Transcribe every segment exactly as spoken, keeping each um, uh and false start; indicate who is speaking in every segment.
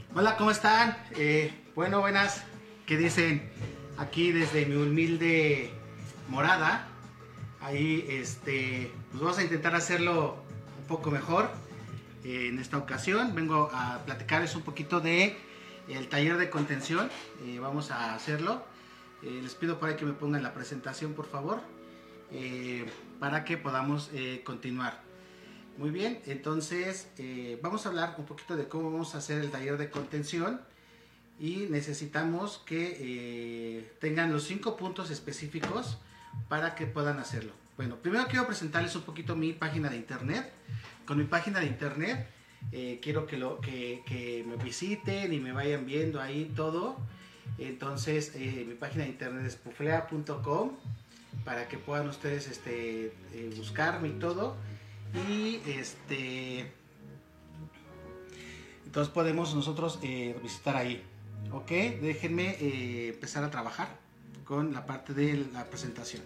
Speaker 1: Hola, ¿cómo están? Eh, bueno, buenas. ¿Qué dicen? Aquí desde mi humilde morada. Ahí, este, pues vamos a intentar hacerlo un poco mejor. Eh, en esta ocasión vengo a platicarles un poquito de el taller de contención. Eh, vamos a hacerlo. Eh, les pido por ahí que me pongan la presentación, por favor, eh, para que podamos eh, continuar. Muy bien, entonces eh, vamos a hablar un poquito de cómo vamos a hacer el taller de contención y necesitamos que eh, tengan los cinco puntos específicos para que puedan hacerlo. Bueno, primero quiero presentarles un poquito mi página de internet. Con mi página de internet eh, quiero que, lo, que, que me visiten y me vayan viendo ahí todo. Entonces eh, mi página de internet es puflea punto com para que puedan ustedes este, eh, buscarme y todo. Y este entonces podemos nosotros eh, visitar ahí. Ok, déjenme eh, empezar a trabajar con la parte de la presentación.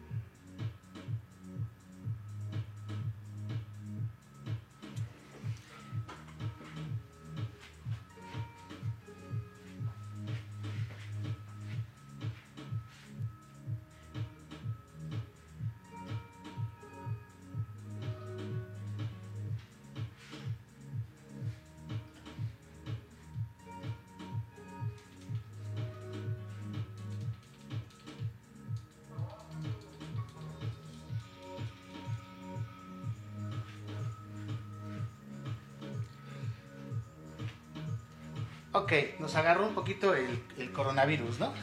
Speaker 1: Ok, nos agarró un poquito el, el coronavirus, ¿no?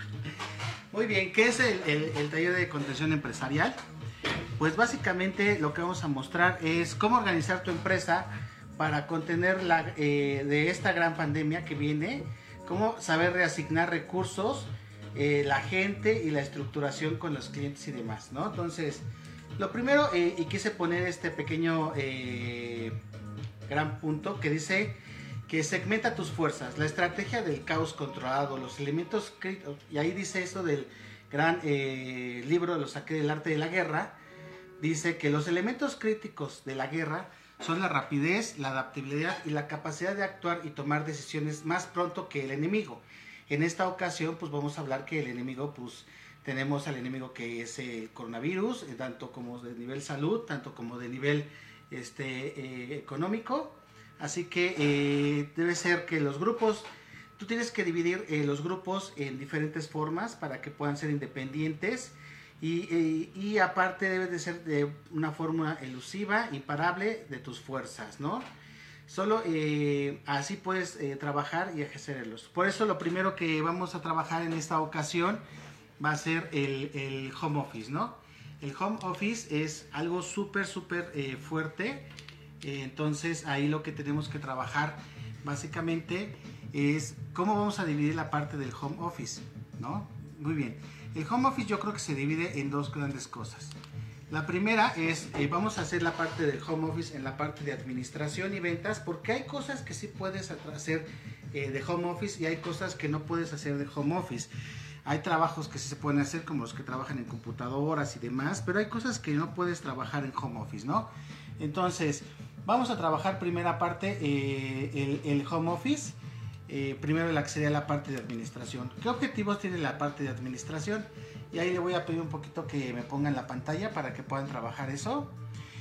Speaker 1: Muy bien, ¿qué es el, el, el taller de contención empresarial? Pues básicamente lo que vamos a mostrar es cómo organizar tu empresa para contener la, eh, de esta gran pandemia que viene, cómo saber reasignar recursos, eh, la gente y la estructuración con los clientes y demás, ¿no? Entonces, lo primero, eh, y quise poner este pequeño eh, gran punto que dice que segmenta tus fuerzas, la estrategia del caos controlado, los elementos críticos, y ahí dice eso del gran eh, libro, lo saqué del arte de la guerra, dice que los elementos críticos de la guerra son la rapidez, la adaptabilidad y la capacidad de actuar y tomar decisiones más pronto que el enemigo. En esta ocasión, pues vamos a hablar que el enemigo, pues tenemos al enemigo que es el coronavirus, tanto como de nivel salud, tanto como de nivel este, eh, económico. Así que eh, debe ser que los grupos, tú tienes que dividir eh, los grupos en diferentes formas para que puedan ser independientes y, y, y aparte debe de ser de una forma elusiva, imparable de tus fuerzas, ¿no? Solo eh, así puedes eh, trabajar y ejercerlos. Por eso lo primero que vamos a trabajar en esta ocasión va a ser el, el home office, ¿no? El home office es algo súper, súper eh, fuerte. Entonces ahí lo que tenemos que trabajar básicamente es cómo vamos a dividir la parte del home office, ¿no? Muy bien, el home office yo creo que se divide en dos grandes cosas. La primera es, eh, vamos a hacer la parte del home office en la parte de administración y ventas, porque hay cosas que sí puedes hacer eh, de home office y hay cosas que no puedes hacer de home office. Hay trabajos que sí se pueden hacer, como los que trabajan en computadoras y demás, pero hay cosas que no puedes trabajar en home office, ¿no? Entonces, vamos a trabajar primera parte, eh, el, el home office, eh, primero la que sería la parte de administración. ¿Qué objetivos tiene la parte de administración? Y ahí le voy a pedir un poquito que me pongan la pantalla para que puedan trabajar eso.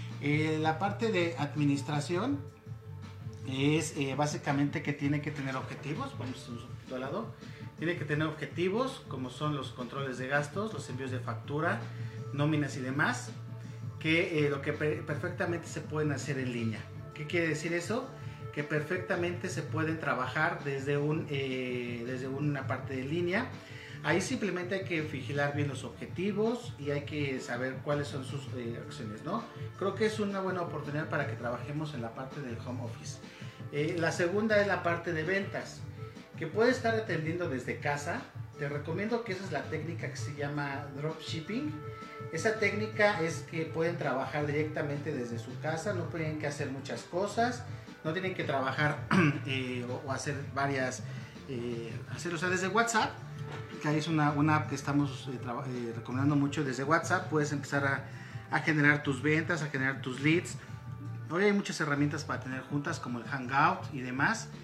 Speaker 1: Eh, la parte de administración es eh, básicamente que tiene que tener objetivos, vamos a un lado, tiene que tener objetivos como son los controles de gastos, los envíos de factura, nóminas y demás, que eh, lo que per perfectamente se pueden hacer en línea. ¿Qué quiere decir eso? Que perfectamente se pueden trabajar desde, un, eh, desde una parte de línea. Ahí simplemente hay que vigilar bien los objetivos y hay que saber cuáles son sus eh, acciones, ¿no? Creo que es una buena oportunidad para que trabajemos en la parte del home office. Eh, la segunda es la parte de ventas, que puede estar atendiendo desde casa. Te recomiendo que esa es la técnica que se llama dropshipping. Esa técnica es que pueden trabajar directamente desde su casa, no tienen que hacer muchas cosas, no tienen que trabajar eh, o, o hacer varias, eh, hacer, o sea, desde WhatsApp, que ahí es una, una app que estamos eh, eh, recomendando mucho. Desde WhatsApp puedes empezar a, a generar tus ventas, a generar tus leads. Hoy hay muchas herramientas para tener juntas como el Hangout y demás.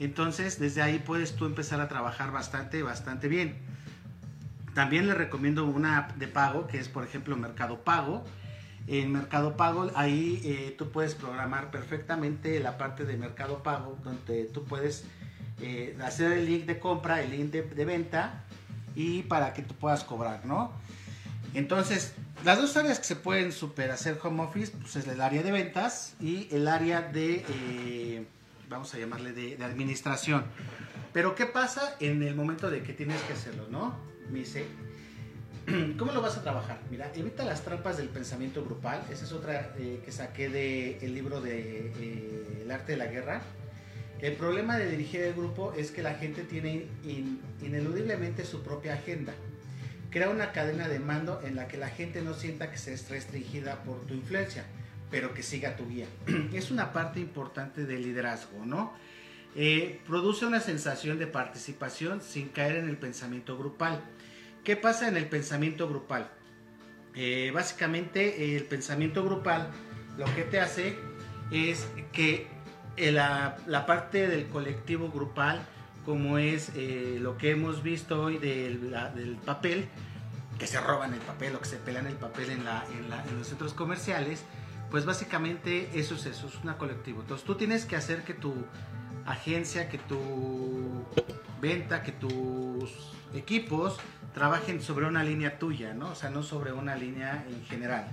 Speaker 1: Entonces, desde ahí puedes tú empezar a trabajar bastante, bastante bien. También les recomiendo una app de pago, que es, por ejemplo, Mercado Pago. En Mercado Pago, ahí eh, tú puedes programar perfectamente la parte de Mercado Pago, donde tú puedes eh, hacer el link de compra, el link de, de venta, y para que tú puedas cobrar, ¿no? Entonces, las dos áreas que se pueden super hacer home office, pues es el área de ventas y el área de, eh, vamos a llamarle de, de administración. Pero ¿qué pasa en el momento de que tienes que hacerlo, no? Me dice, ¿cómo lo vas a trabajar? Mira, evita las trampas del pensamiento grupal. Esa es otra eh, que saqué del libro de eh, El arte de la guerra. El problema de dirigir el grupo es que la gente tiene in, ineludiblemente su propia agenda. Crea una cadena de mando en la que la gente no sienta que se es restringida por tu influencia, pero que siga tu guía. Es una parte importante del liderazgo, ¿no? Eh, produce una sensación de participación sin caer en el pensamiento grupal. ¿Qué pasa en el pensamiento grupal? Eh, básicamente el pensamiento grupal lo que te hace es que la, la parte del colectivo grupal, como es eh, lo que hemos visto hoy del, la, del papel, que se roban el papel o que se pelan el papel en, la, en, la, en los centros comerciales, pues básicamente eso es eso, es una colectivo. Entonces tú tienes que hacer que tu agencia, que tu venta, que tus equipos trabajen sobre una línea tuya, ¿no? O sea, no sobre una línea en general.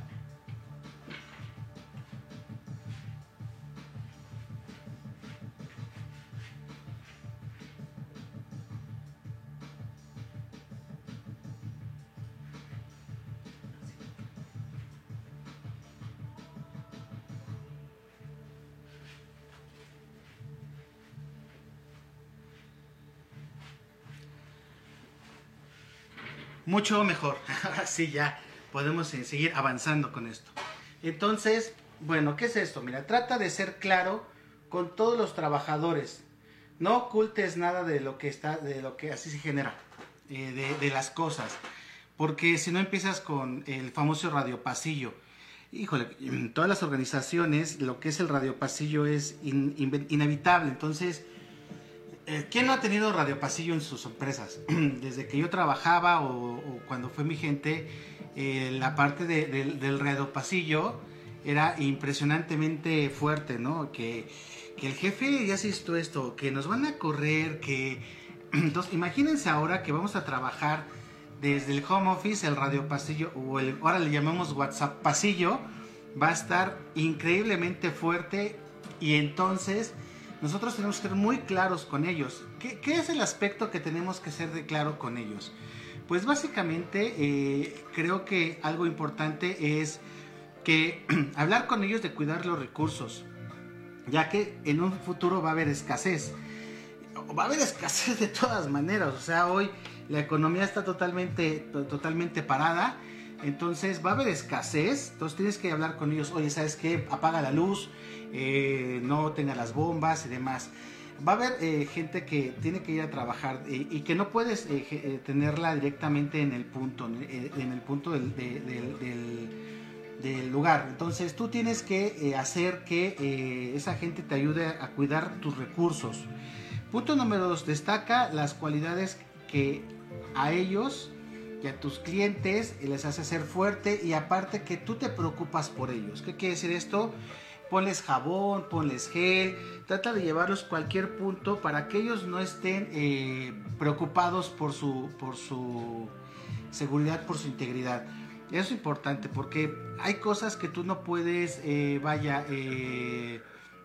Speaker 1: Mucho mejor. Ahora sí ya podemos seguir avanzando con esto. Entonces, bueno, ¿qué es esto? Mira, trata de ser claro con todos los trabajadores. No ocultes nada de lo que está, de lo que así se genera, eh, de, de las cosas. Porque si no empiezas con el famoso radiopasillo. Híjole, en todas las organizaciones lo que es el radiopasillo es in, in, inevitable. Entonces, ¿quién no ha tenido radiopasillo en sus empresas? Desde que yo trabajaba o, o cuando fue mi gente, eh, la parte de, de, del radiopasillo era impresionantemente fuerte, ¿no? Que, que el jefe ya se hizo esto, que nos van a correr, que... Entonces, imagínense ahora que vamos a trabajar desde el home office, el radiopasillo, o el, ahora le llamamos WhatsApp pasillo, va a estar increíblemente fuerte y entonces... nosotros tenemos que ser muy claros con ellos. ¿Qué, qué es el aspecto que tenemos que ser de claro con ellos? Pues básicamente eh, creo que algo importante es que hablar con ellos de cuidar los recursos, ya que en un futuro va a haber escasez. Va a haber escasez de todas maneras. O sea, hoy la economía está totalmente, totalmente parada. Entonces va a haber escasez. Entonces tienes que hablar con ellos. Oye, ¿sabes qué? Apaga la luz. Eh, no tenga las bombas y demás. Va a haber eh, gente que tiene que ir a trabajar eh, y que no puedes eh, eh, tenerla directamente en el punto, eh, en el punto del, de, del, del, del lugar. Entonces tú tienes que eh, hacer que eh, esa gente te ayude a cuidar tus recursos. Punto número dos, destaca las cualidades que a ellos y a tus clientes les hace ser fuerte y aparte que tú te preocupas por ellos. ¿Qué quiere decir esto? Ponles jabón, ponles gel, trata de llevarlos a cualquier punto para que ellos no estén eh, preocupados por su, por su seguridad, por su integridad. Eso es importante porque hay cosas que tú no puedes, eh, vaya, eh,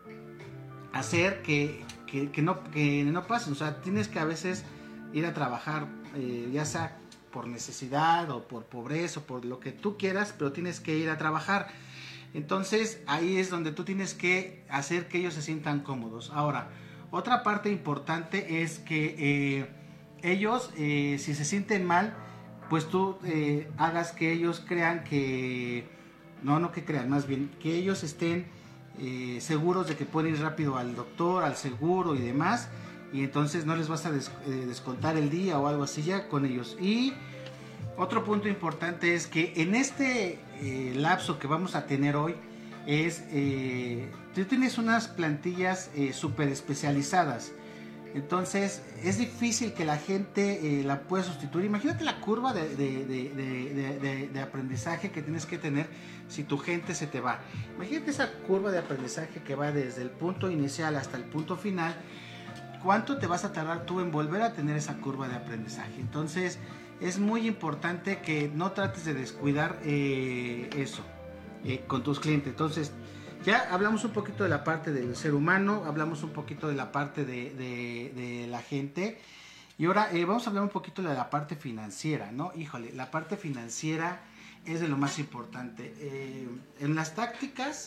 Speaker 1: hacer que, que, que, no, que no pasen. O sea, tienes que a veces ir a trabajar, eh, ya sea por necesidad o por pobreza o por lo que tú quieras, pero tienes que ir a trabajar. Entonces ahí es donde tú tienes que hacer que ellos se sientan cómodos. Ahora, otra parte importante es que eh, ellos, eh, si se sienten mal, pues tú eh, hagas que ellos crean que, no, no que crean, más bien que ellos estén eh, seguros de que pueden ir rápido al doctor, al seguro y demás, y entonces no les vas a des, eh, descontar el día o algo así ya con ellos. Y otro punto importante es que en este eh, lapso que vamos a tener hoy es, eh, tú tienes unas plantillas eh, súper especializadas. Entonces es difícil que la gente eh, la pueda sustituir. Imagínate la curva de, de, de, de, de, de aprendizaje que tienes que tener si tu gente se te va. Imagínate esa curva de aprendizaje que va desde el punto inicial hasta el punto final. ¿Cuánto te vas a tardar tú en volver a tener esa curva de aprendizaje? Entonces es muy importante que no trates de descuidar eh, eso eh, con tus clientes. Entonces ya hablamos un poquito de la parte del ser humano, hablamos un poquito de la parte de, de, de la gente, y ahora eh, vamos a hablar un poquito de la parte financiera, ¿no? Híjole, la parte financiera es de lo más importante. Eh, en las tácticas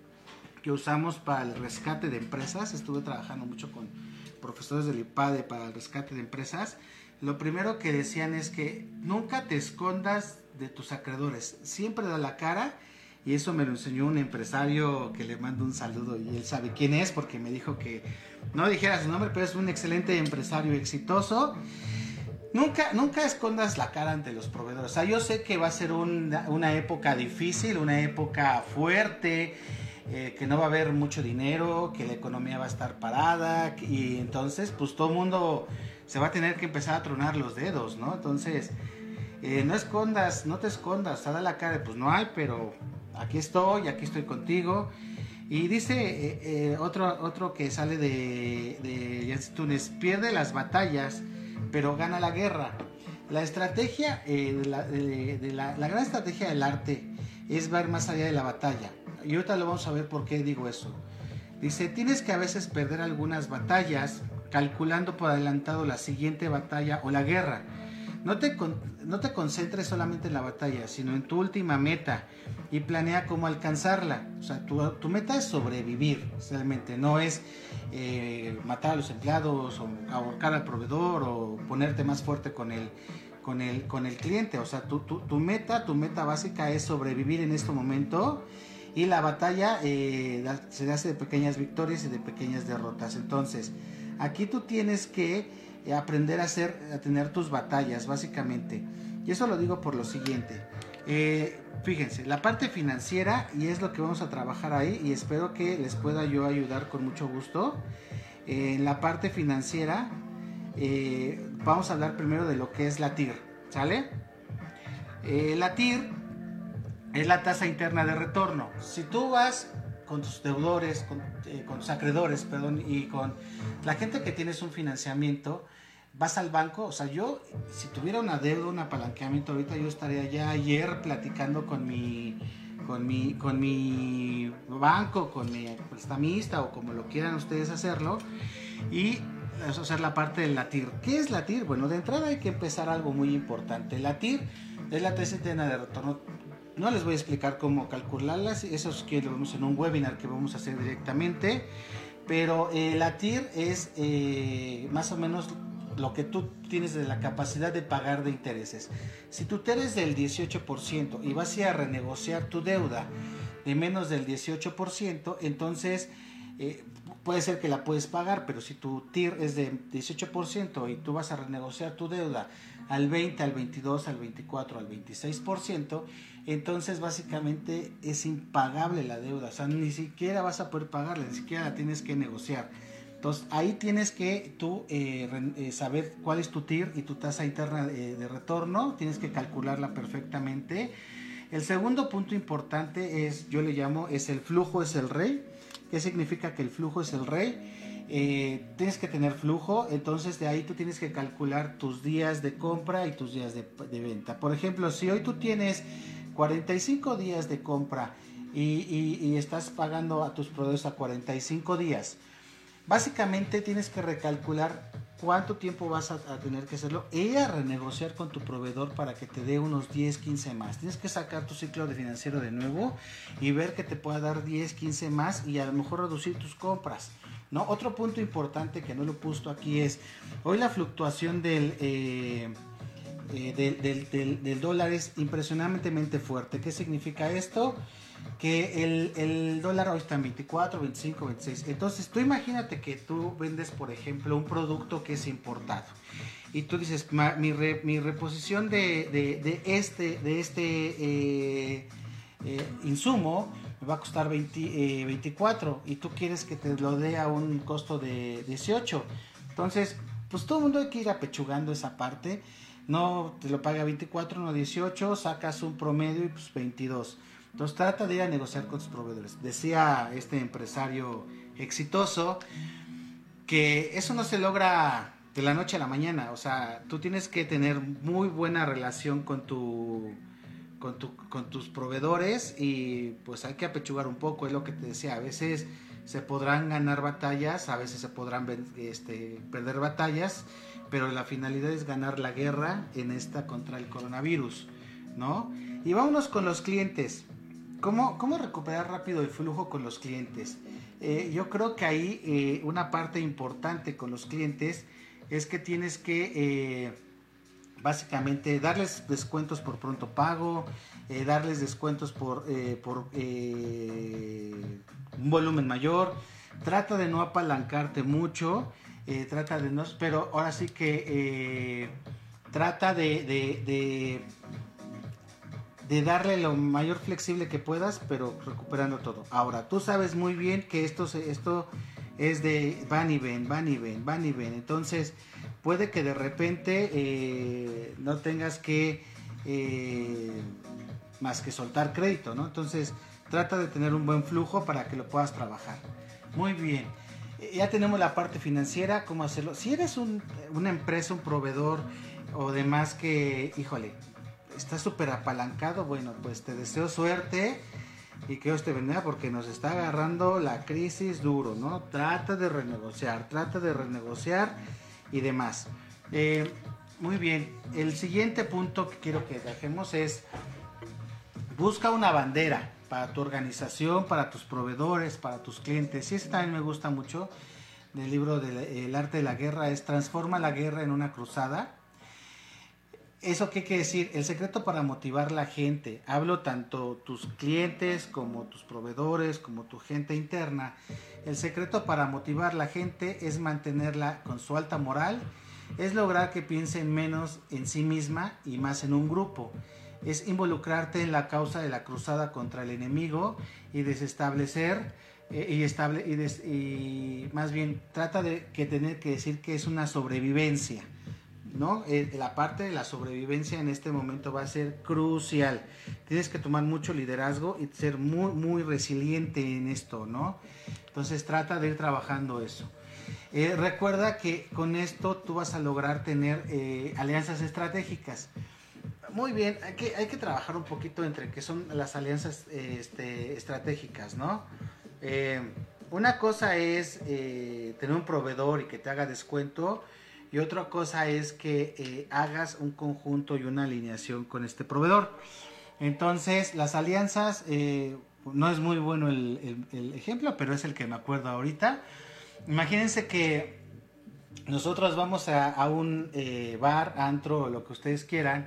Speaker 1: que usamos para el rescate de empresas, estuve trabajando mucho con profesores del IPADE para el rescate de empresas. Lo primero que decían es que nunca te escondas de tus acreedores, siempre da la cara. Y eso me lo enseñó un empresario que le mando un saludo, y él sabe quién es porque me dijo que no dijera su nombre, pero es un excelente empresario exitoso. Nunca, nunca escondas la cara ante los proveedores. O sea, yo sé que va a ser una, una época difícil, una época fuerte, eh, que no va a haber mucho dinero, que la economía va a estar parada, y entonces pues todo el mundo se va a tener que empezar a tronar los dedos, ¿no? Entonces eh, no escondas, no te escondas, o sea, da la cara, pues no hay, pero aquí estoy, aquí estoy contigo. Y dice eh, eh, otro, otro que sale de, de Yancy Túnez: pierde las batallas, pero gana la guerra. La estrategia, eh, de la, de, de la, la gran estrategia del arte es ver más allá de la batalla. Y ahorita lo vamos a ver por qué digo eso. Dice, tienes que a veces perder algunas batallas calculando por adelantado la siguiente batalla o la guerra. No te, no te concentres solamente en la batalla, sino en tu última meta, y planea cómo alcanzarla. O sea, tu, tu meta es sobrevivir, realmente. No es eh, matar a los empleados, o ahorcar al proveedor, o ponerte más fuerte con el, con el, con el cliente. O sea, tu, tu, tu meta, tu meta básica es sobrevivir en este momento, y la batalla eh, se hace de pequeñas victorias y de pequeñas derrotas. Entonces, aquí tú tienes que aprender a hacer, a tener tus batallas, básicamente. Y eso lo digo por lo siguiente. Eh, fíjense, la parte financiera, y es lo que vamos a trabajar ahí, y espero que les pueda yo ayudar con mucho gusto. Eh, en la parte financiera, eh, vamos a hablar primero de lo que es la T I R, ¿sale? Eh, la T I R es la tasa interna de retorno. Si tú vas con tus deudores, con, eh, con tus acreedores, perdón, y con la gente que tienes un financiamiento, vas al banco. O sea, yo, si tuviera una deuda, un apalancamiento ahorita, yo estaría ya ayer platicando con mi, con mi, con mi banco, con mi prestamista, o como lo quieran ustedes hacerlo, y eso, hacer la parte de la T I R. ¿Qué es la T I R? Bueno, de entrada hay que empezar algo muy importante. La T I R es la tasa interna de retorno. No les voy a explicar cómo calcularlas, eso es que lo vemos en un webinar que vamos a hacer directamente, pero eh, la T I R es eh, más o menos lo que tú tienes de la capacidad de pagar de intereses. Si tu T I R es del dieciocho por ciento y vas a ir a renegociar tu deuda de menos del dieciocho por ciento, entonces eh, puede ser que la puedes pagar, pero si tu T I R es de dieciocho por ciento y tú vas a renegociar tu deuda al veinte, al veintidós, al veinticuatro, al veintiséis por ciento, entonces básicamente es impagable la deuda. O sea, ni siquiera vas a poder pagarla, ni siquiera la tienes que negociar. Entonces ahí tienes que tú eh, eh, saber cuál es tu T I R y tu tasa interna de, de retorno, tienes que calcularla perfectamente. El segundo punto importante es, yo le llamo, es el flujo es el rey. ¿Qué significa que el flujo es el rey? Eh, tienes que tener flujo, entonces de ahí tú tienes que calcular tus días de compra y tus días de, de venta. Por ejemplo, si hoy tú tienes cuarenta y cinco días de compra y, y, y estás pagando a tus proveedores a cuarenta y cinco días, básicamente tienes que recalcular cuánto tiempo vas a, a tener que hacerlo y a renegociar con tu proveedor para que te dé unos diez, quince más. Tienes que sacar tu ciclo de financiero de nuevo y ver que te pueda dar diez, quince más, y a lo mejor reducir tus compras, ¿no? Otro punto importante que no lo he puesto aquí es, hoy la fluctuación del, eh, eh, del, del, del, del dólar es impresionantemente fuerte. ¿Qué significa esto? Que el, el dólar hoy está en veinticuatro, veinticinco, veintiséis. Entonces tú imagínate que tú vendes, por ejemplo, un producto que es importado y tú dices, mi, re, mi reposición de, de, de este, de este eh, eh, insumo me va a costar veinte, eh, veinticuatro, y tú quieres que te lo dé a un costo de dieciocho. Entonces, pues todo el mundo hay que ir apechugando esa parte. No te lo paga veinticuatro, no dieciocho, sacas un promedio y pues veintidós. Entonces trata de ir a negociar con tus proveedores. Decía este empresario exitoso que eso no se logra de la noche a la mañana. O sea, tú tienes que tener muy buena relación con tu, con tu, con tus proveedores y pues hay que apechugar un poco. Es lo que te decía, a veces se podrán ganar batallas, a veces se podrán este, perder batallas, pero la finalidad es ganar la guerra en esta contra el coronavirus, ¿no? Y vámonos con los clientes. ¿Cómo, cómo recuperar rápido el flujo con los clientes? Eh, yo creo que ahí eh, una parte importante con los clientes es que tienes que eh, básicamente darles descuentos por pronto pago, eh, darles descuentos por, eh, por eh, un volumen mayor. Trata de no apalancarte mucho, eh, trata de no, pero ahora sí que eh, trata de, de, de de darle lo mayor flexible que puedas, pero recuperando todo. Ahora, tú sabes muy bien que esto, esto es de van y ven, van y ven, van y ven. Entonces, puede que de repente eh, no tengas que eh, más que soltar crédito, ¿no? Entonces, trata de tener un buen flujo para que lo puedas trabajar. Muy bien. Ya tenemos la parte financiera, cómo hacerlo. Si eres un, una empresa, un proveedor o demás que, híjole, está súper apalancado, bueno, pues te deseo suerte y que Dios te bendiga porque nos está agarrando la crisis duro, ¿no? Trata de renegociar, trata de renegociar y demás. Eh, muy bien, el siguiente punto que quiero que dejemos es busca una bandera para tu organización, para tus proveedores, para tus clientes. Y ese también me gusta mucho del libro de El arte de la guerra, es transforma la guerra en una cruzada. ¿Eso qué quiere decir? El secreto para motivar la gente. Hablo tanto tus clientes como tus proveedores, como tu gente interna. El secreto para motivar la gente es mantenerla con su alta moral, es lograr que piensen menos en sí misma y más en un grupo. Es involucrarte en la causa de la cruzada contra el enemigo y desestablecer eh, y, estable, y, des, y más bien trata de que tener que decir que es una sobrevivencia, ¿no? Eh, la parte de la sobrevivencia en este momento va a ser crucial. Tienes que tomar mucho liderazgo y ser muy muy resiliente en esto, ¿no? Entonces trata de ir trabajando eso. Eh, recuerda que con esto tú vas a lograr tener eh, alianzas estratégicas. Muy bien, hay que, hay que trabajar un poquito entre qué son las alianzas eh, este, estratégicas, ¿no? Eh, una cosa es eh, tener un proveedor y que te haga descuento. Y otra cosa es que eh, hagas un conjunto y una alineación con este proveedor. Entonces, las alianzas, eh, no es muy bueno el, el, el ejemplo, pero es el que me acuerdo ahorita. Imagínense que nosotros vamos a, a un eh, bar, antro, o lo que ustedes quieran,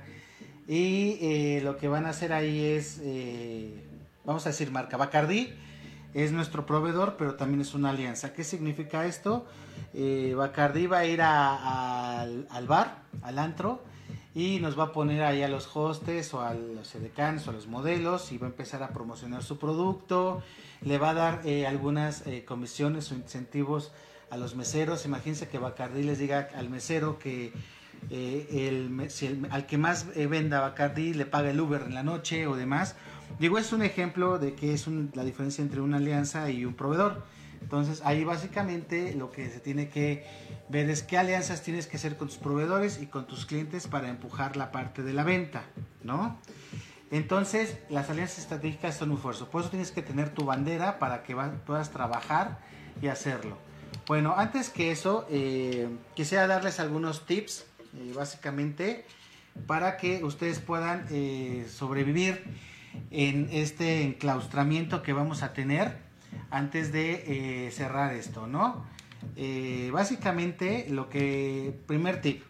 Speaker 1: y eh, lo que van a hacer ahí es, eh, vamos a decir marca Bacardí, es nuestro proveedor, pero también es una alianza. ¿Qué significa esto? Eh, Bacardí va a ir a, a, al, al bar, al antro, y nos va a poner ahí a los hostes o a los edecanes o a los modelos y va a empezar a promocionar su producto. Le va a dar eh, algunas eh, comisiones o incentivos a los meseros. Imagínense que Bacardí les diga al mesero que eh, el, si el, al que más eh, venda Bacardí le paga el Uber en la noche o demás. Digo, es un ejemplo de que es un, la diferencia entre una alianza y un proveedor. Entonces, ahí básicamente lo que se tiene que ver es qué alianzas tienes que hacer con tus proveedores y con tus clientes para empujar la parte de la venta, ¿no? Entonces, las alianzas estratégicas son un esfuerzo. Por eso tienes que tener tu bandera para que va, puedas trabajar y hacerlo. Bueno, antes que eso, eh, quisiera darles algunos tips, eh, básicamente, para que ustedes puedan eh, sobrevivir en este enclaustramiento que vamos a tener antes de eh, cerrar esto, ¿no? Eh, básicamente, lo que, primer tip,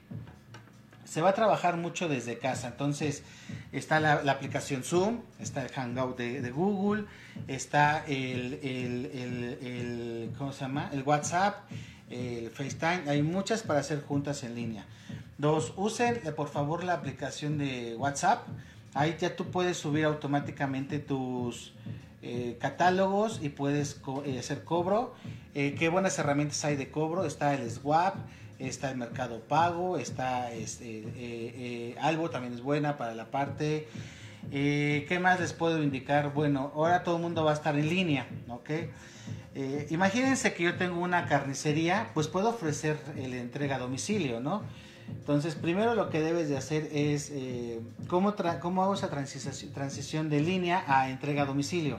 Speaker 1: se va a trabajar mucho desde casa. Entonces, está la, la aplicación Zoom, está el Hangout de, de Google, está el, el, el, el, ¿cómo se llama? El WhatsApp, el FaceTime, hay muchas para hacer juntas en línea. Dos, usen por favor la aplicación de WhatsApp. Ahí ya tú puedes subir automáticamente tus eh, catálogos y puedes co eh, hacer cobro. Eh, qué buenas herramientas hay de cobro. Está el Swap, está el Mercado Pago, está este, eh, eh, Albo también es buena para la parte. Eh, ¿Qué más les puedo indicar? Bueno, ahora todo el mundo va a estar en línea, ¿ok? Eh, imagínense que yo tengo una carnicería, pues puedo ofrecer la entrega a domicilio, ¿no? Entonces, primero lo que debes de hacer es eh, ¿cómo, tra cómo hago esa transición, transición de línea a entrega a domicilio.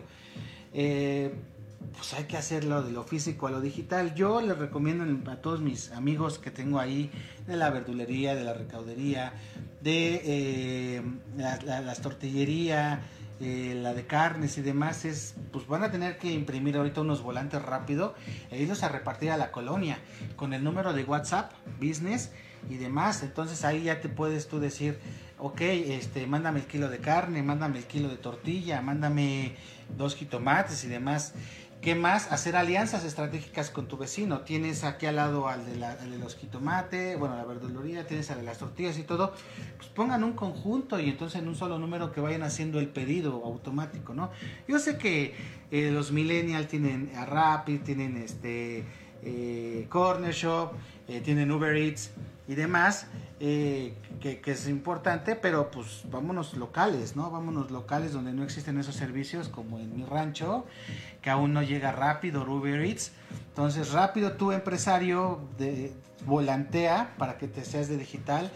Speaker 1: Eh, pues hay que hacerlo de lo físico a lo digital. Yo les recomiendo a todos mis amigos que tengo ahí de la verdulería, de la recaudería, de eh, la, la, las tortillería, eh, la de carnes y demás, es, pues van a tener que imprimir ahorita unos volantes rápido e irlos a repartir a la colonia con el número de WhatsApp, business y demás. Entonces ahí ya te puedes tú decir, ok, este, mándame el kilo de carne, mándame el kilo de tortilla, mándame dos jitomates y demás. ¿Qué más? Hacer alianzas estratégicas con tu vecino. Tienes aquí al lado al de, la, al de los jitomates, bueno, la verdulería, tienes al de las tortillas y todo. Pues pongan un conjunto y entonces en un solo número que vayan haciendo el pedido automático, ¿no? Yo sé que eh, los millennials tienen a Rappi, tienen este eh, Corner Shop, eh, tienen Uber Eats y demás, eh, que, que es importante, pero pues vámonos locales, ¿no? Vámonos locales donde no existen esos servicios, como en mi rancho, que aún no llega rápido Uber Eats. Entonces rápido tu empresario de, volantea para que te seas de digital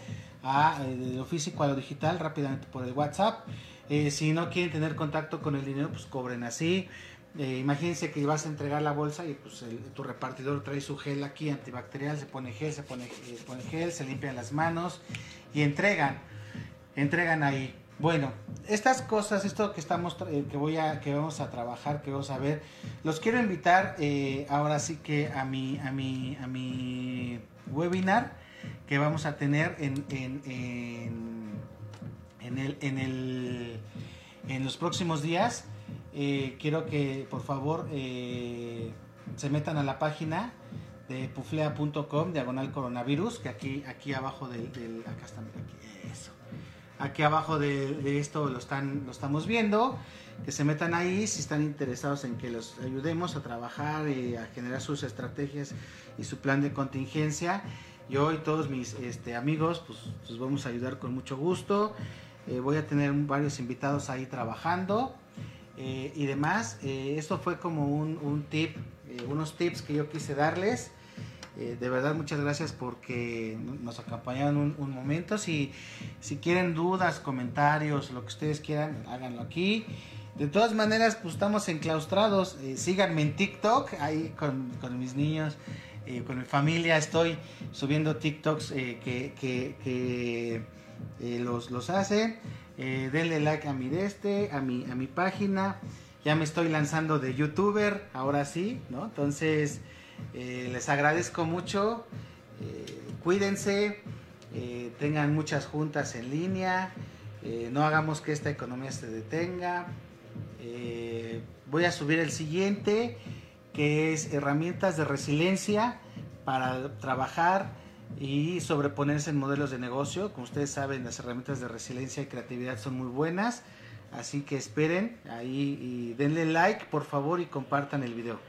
Speaker 1: a de lo físico a lo digital rápidamente por el WhatsApp. Eh, si no quieren tener contacto con el dinero, pues cobren así. Eh, imagínense que vas a entregar la bolsa y pues el, tu repartidor trae su gel aquí antibacterial, se pone gel, se pone, eh, pone gel, se limpian las manos y entregan, entregan ahí. Bueno, estas cosas, esto que estamos, eh, que voy a, que vamos a trabajar, que vamos a ver, los quiero invitar eh, ahora sí que a mi, a mi, a mi webinar que vamos a tener en, en, en, en el, en el, en los próximos días. Eh, quiero que por favor eh, se metan a la página de puflea punto com diagonal coronavirus, que aquí aquí abajo del, del acá está, mira, aquí, eso. Aquí abajo de, de esto lo están lo estamos viendo, que se metan ahí si están interesados en que los ayudemos a trabajar y a generar sus estrategias y su plan de contingencia. Yo y todos mis este, amigos pues, pues vamos a ayudar con mucho gusto. Eh, voy a tener varios invitados ahí trabajando. Eh, y demás. Eh, esto fue como un, un tip, eh, unos tips que yo quise darles. Eh, de verdad muchas gracias porque nos acompañaron un, un momento. Si, si quieren dudas, comentarios, lo que ustedes quieran, háganlo aquí. De todas maneras, pues estamos enclaustrados. Eh, síganme en TikTok, ahí con, con mis niños, eh, con mi familia. Estoy subiendo TikToks eh, que, que, que eh, los, los hacen. Eh, denle like a mi de este, a mi, a mi página. Ya me estoy lanzando de youtuber, ahora sí, ¿no? Entonces, eh, les agradezco mucho. Eh, cuídense, eh, tengan muchas juntas en línea. Eh, no hagamos que esta economía se detenga. Eh, voy a subir el siguiente, que es herramientas de resiliencia para trabajar y sobreponerse en modelos de negocio. Como ustedes saben, las herramientas de resiliencia y creatividad son muy buenas, así que esperen ahí y denle like por favor y compartan el video.